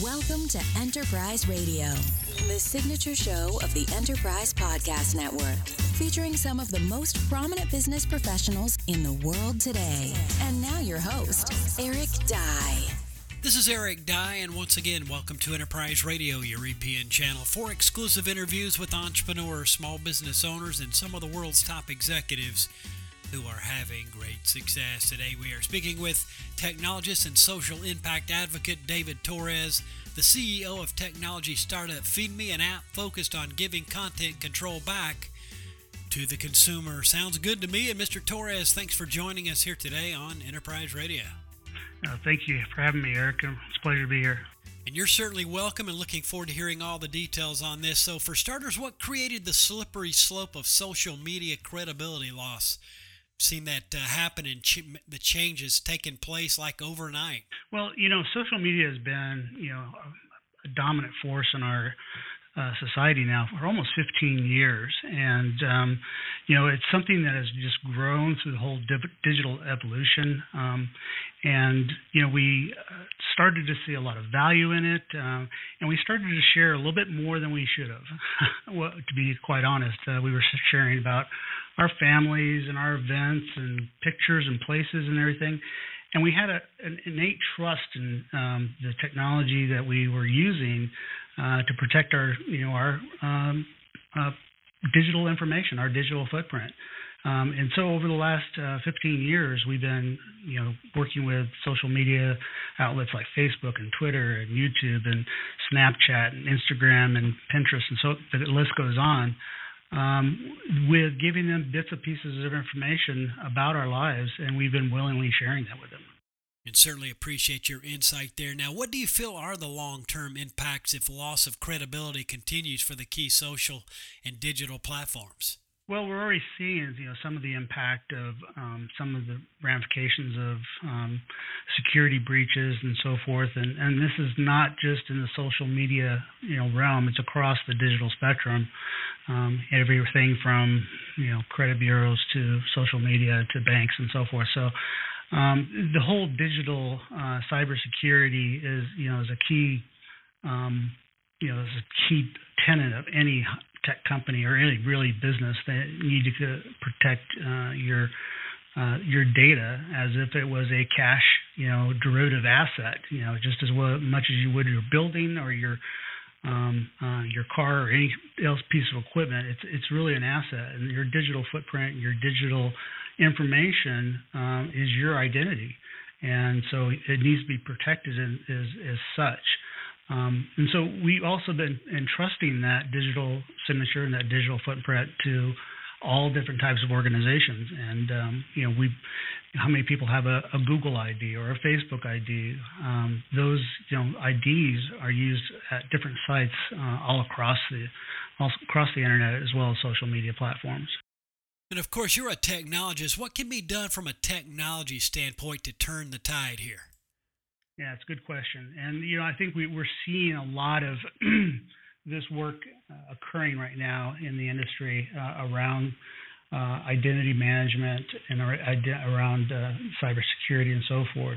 Welcome to Enterprise Radio, the signature show of the Enterprise Podcast Network, featuring some of the most prominent business professionals in the world today. And now your host, Eric Dye. This is Eric Dye, and once again, welcome to Enterprise Radio, your EPN channel, for exclusive interviews with entrepreneurs, small business owners, and some of the world's top executives who are having great success. Today we are speaking with technologist and social impact advocate David Torres, the CEO of technology startup FeedMe, an app focused on giving content control back to the consumer. Sounds good to me. And Mr. Torres, thanks for joining us here today on Enterprise Radio. Thank you for having me, Eric. It's a pleasure to be here. And you're certainly welcome, and looking forward to hearing all the details on this. So for starters, what created the slippery slope of social media credibility loss? Seen that happen, and the changes taking place like overnight. Well, social media has been, a dominant force in our society now for almost 15 years. And, it's something that has just grown through the whole digital evolution. We started to see a lot of value in it, and we started to share a little bit more than we should have. Well, to be quite honest, we were sharing about our families and our events and pictures and places and everything. And we had an innate trust in the technology that we were using to protect our digital information, our digital footprint. And so over the last 15 years, we've been, working with social media outlets like Facebook and Twitter and YouTube and Snapchat and Instagram and Pinterest, and so the list goes on, with giving them bits and pieces of information about our lives, and we've been willingly sharing that with them. And certainly appreciate your insight there. Now, what do you feel are the long-term impacts if loss of credibility continues for the key social and digital platforms? Well, we're already seeing, some of the impact of some of the ramifications of security breaches and so forth. And this is not just in the social media, realm. It's across the digital spectrum. Everything from, credit bureaus to social media to banks and so forth. So the whole digital cybersecurity is a key, is a key tenet of any tech company or any really business that need to protect your data as if it was a cash, derivative asset, just as much as you would your building or your car or any else piece of equipment. It's really an asset, and your digital footprint, your digital information is your identity, and so it needs to be protected as such. And so we've also been entrusting that digital signature and that digital footprint to all different types of organizations. And, how many people have a Google ID or a Facebook ID? Those, IDs are used at different sites all across the internet, as well as social media platforms. And of course, you're a technologist. What can be done from a technology standpoint to turn the tide here? Yeah, it's a good question. And, I think we're seeing a lot of this work occurring right now in the industry around identity management and around cybersecurity and so forth.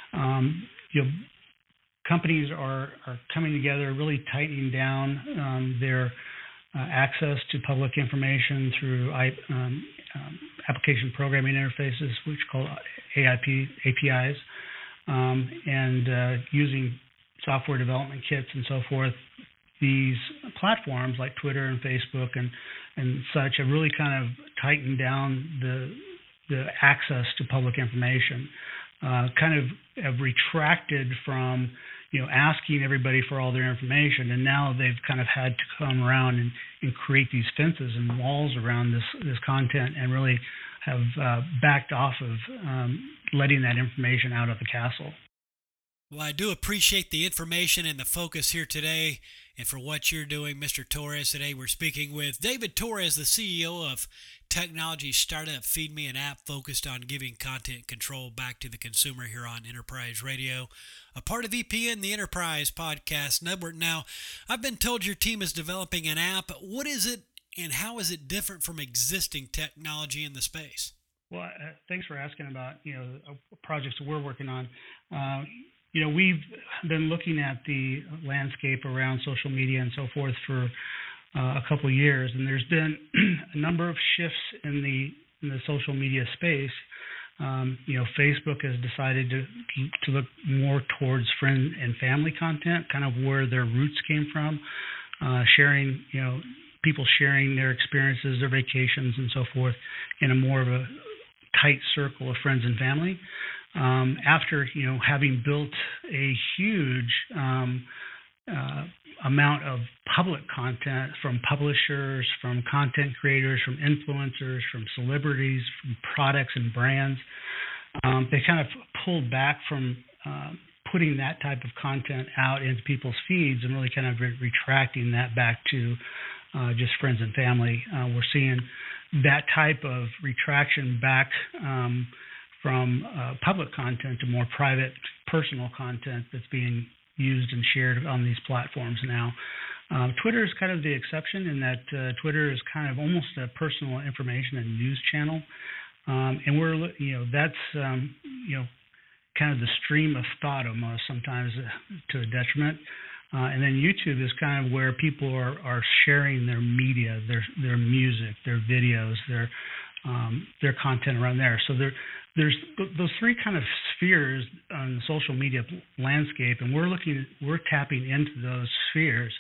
Companies are coming together, really tightening down their access to public information through application programming interfaces, which are called APIs. And using software development kits and so forth. These platforms like Twitter and Facebook and such have really kind of tightened down the access to public information, kind of have retracted from, asking everybody for all their information. And now they've kind of had to come around and create these fences and walls around this content and really have backed off of letting that information out of the castle. Well, I do appreciate the information and the focus here today, and for what you're doing, Mr. Torres. Today we're speaking with David Torres, the CEO of technology startup FeedMe, an app focused on giving content control back to the consumer here on Enterprise Radio, a part of EPN, the Enterprise Podcast Network. Now, I've been told your team is developing an app. What is it, and how is it different from existing technology in the space? Well, thanks for asking about projects that we're working on. we've been looking at the landscape around social media and so forth for a couple of years, and there's been a number of shifts in the social media space. Facebook has decided to look more towards friend and family content, kind of where their roots came from, sharing, people sharing their experiences, their vacations, and so forth in a more of a tight circle of friends and family. After having built a huge amount of public content from publishers, from content creators, from influencers, from celebrities, from products and brands, they kind of pulled back from putting that type of content out into people's feeds and really kind of retracting that back to just friends and family. We're seeing that type of retraction back from public content to more private, personal content that's being used and shared on these platforms now. Twitter is kind of the exception in that Twitter is kind of almost a personal information and news channel, and we're that's kind of the stream of thought almost sometimes to a detriment. And then YouTube is kind of where people are sharing their media, their music, their videos, their content around there. So there's those three kind of spheres on the social media landscape, and we're tapping into those spheres,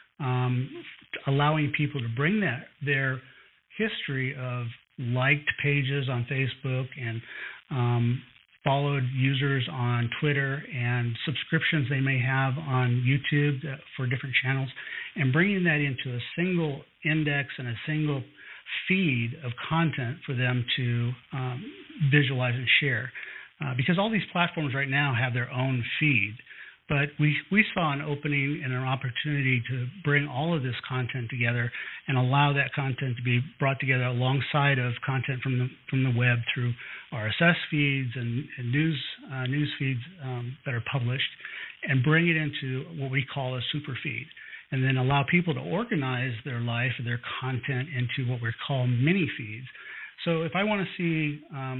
allowing people to bring their history of liked pages on Facebook and followed users on Twitter and subscriptions they may have on YouTube for different channels, and bringing that into a single index and a single feed of content for them to visualize and share. Because all these platforms right now have their own feed, but we saw an opening and an opportunity to bring all of this content together and allow that content to be brought together alongside of content from the web through RSS feeds and news feeds that are published, and bring it into what we call a super feed, and then allow people to organize their life, their content into what we call mini feeds. So if I want to see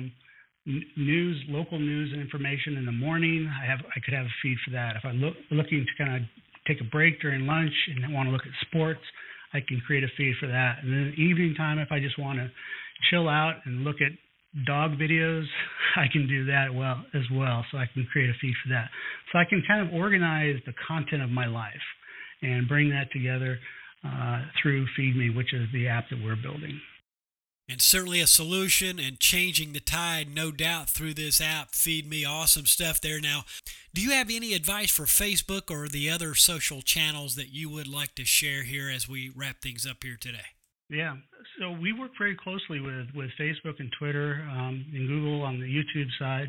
news, local news and information in the morning, I could have a feed for that. If I'm looking to kind of take a break during lunch and I want to look at sports, I can create a feed for that. And then evening time, if I just want to chill out and look at dog videos, I can do that as well. So I can create a feed for that. So I can kind of organize the content of my life and bring that together through FeedMe, which is the app that we're building. And certainly a solution and changing the tide, no doubt, through this app, FeedMe. Awesome stuff there. Now, do you have any advice for Facebook or the other social channels that you would like to share here as we wrap things up here today? Yeah, so we work very closely with Facebook and Twitter and Google on the YouTube side.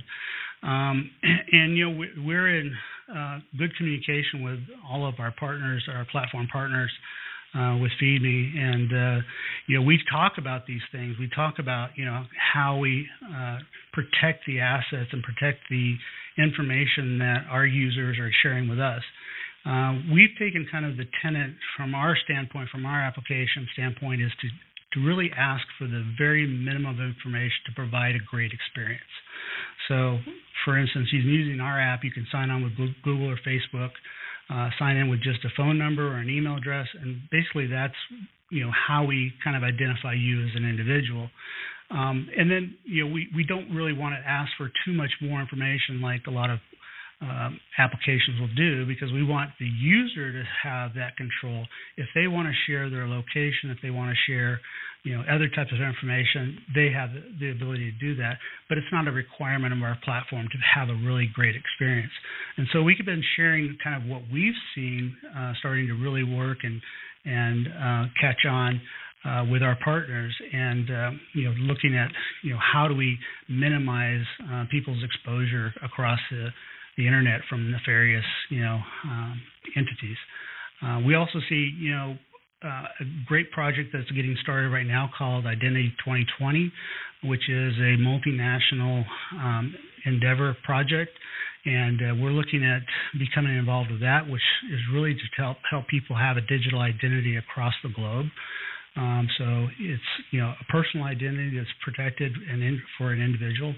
And, we're in good communication with all of our partners, our platform partners, with FeedMe, and we talk about these things. We talk about how we protect the assets and protect the information that our users are sharing with us. We've taken kind of the tenet from our standpoint, from our application standpoint, is to really ask for the very minimum of information to provide a great experience. So, for instance, using our app, you can sign on with Google or Facebook. Sign in with just a phone number or an email address, and basically that's how we kind of identify you as an individual. And then we don't really want to ask for too much more information like a lot of applications will do, because we want the user to have that control. If they want to share their location, if they want to share other types of information, they have the ability to do that, but it's not a requirement of our platform to have a really great experience. And so we've been sharing kind of what we've seen starting to really work and catch on with our partners, and looking at how do we minimize people's exposure across the internet from nefarious entities. We also see a great project that's getting started right now called Identity 2020, which is a multinational endeavor project, and we're looking at becoming involved with that, which is really to help people have a digital identity across the globe. So it's a personal identity that's protected for an individual,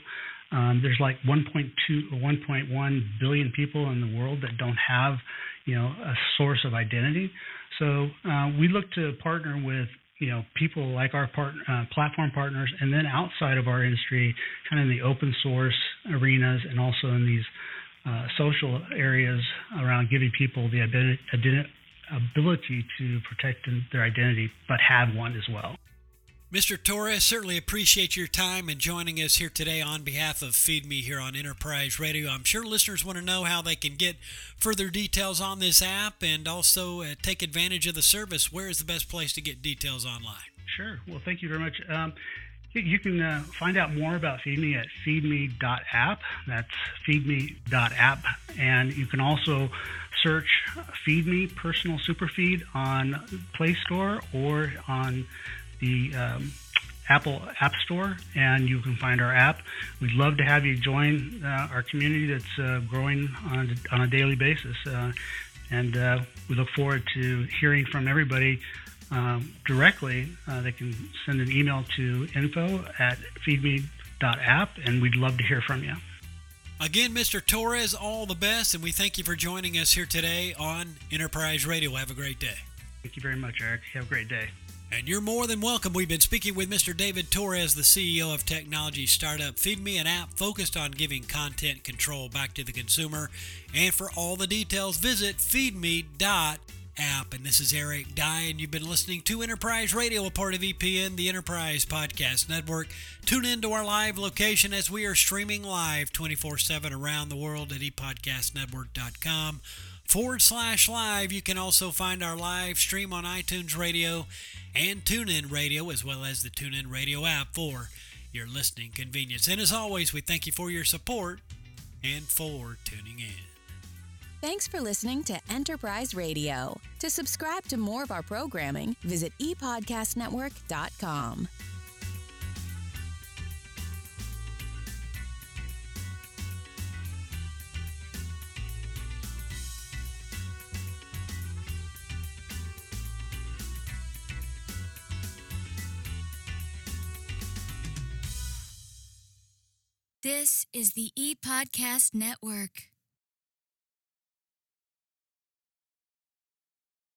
There's like 1.2 or 1.1 billion people in the world that don't have, a source of identity. So we look to partner with people like our platform partners, and then outside of our industry, kind of in the open source arenas, and also in these social areas around giving people the ability to protect their identity, but have one as well. Mr. Torres, certainly appreciate your time and joining us here today on behalf of Feed Me here on Enterprise Radio. I'm sure listeners want to know how they can get further details on this app and also take advantage of the service. Where is the best place to get details online? Sure. Well, thank you very much. You can find out more about Feed Me at feedme.app. That's feedme.app. And you can also search Feed Me Personal Superfeed on Play Store or on the Apple App Store, and you can find our app. We'd love to have you join our community that's growing on a daily basis. And we look forward to hearing from everybody directly. They can send an email to info@feedme.app, and we'd love to hear from you. Again, Mr. Torres, all the best, and we thank you for joining us here today on Enterprise Radio. Have a great day. Thank you very much, Eric. Have a great day. And you're more than welcome. We've been speaking with Mr. David Torres, the CEO of technology startup Feed Me, an app focused on giving content control back to the consumer. And for all the details, visit feedme.app. And this is Eric Dye, and you've been listening to Enterprise Radio, a part of EPN, the Enterprise Podcast Network. Tune in to our live location as we are streaming live 24/7 around the world at epodcastnetwork.com/live. You can also find our live stream on iTunes Radio and TuneIn Radio, as well as the TuneIn Radio app for your listening convenience. And as always, we thank you for your support and for tuning in. Thanks for listening to Enterprise Radio. To subscribe to more of our programming, visit epodcastnetwork.com. This is the ePodcast Network.